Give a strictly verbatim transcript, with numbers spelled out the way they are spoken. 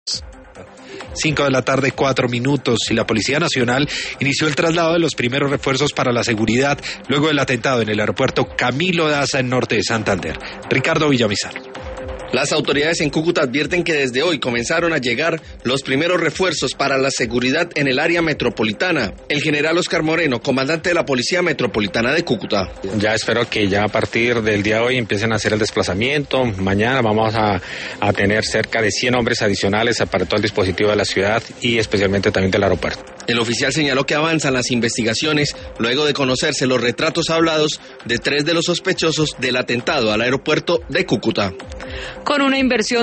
Cinco de la tarde, cuatro minutos, y la Policía Nacional inició el traslado de los primeros refuerzos para la seguridad luego del atentado en el aeropuerto Camilo Daza en norte de Santander. Ricardo Villamizar. Las autoridades en Cúcuta advierten que desde hoy comenzaron a llegar los primeros refuerzos para la seguridad en el área metropolitana. El general Oscar Moreno, comandante de la Policía Metropolitana de Cúcuta. Ya espero que ya a partir del día de hoy empiecen a hacer el desplazamiento. Mañana vamos a, a tener cerca de cien hombres adicionales para todo el dispositivo de la ciudad y especialmente también del aeropuerto. El oficial señaló que avanzan las investigaciones luego de conocerse los retratos hablados de tres de los sospechosos del atentado al aeropuerto de Cúcuta. Con una inversión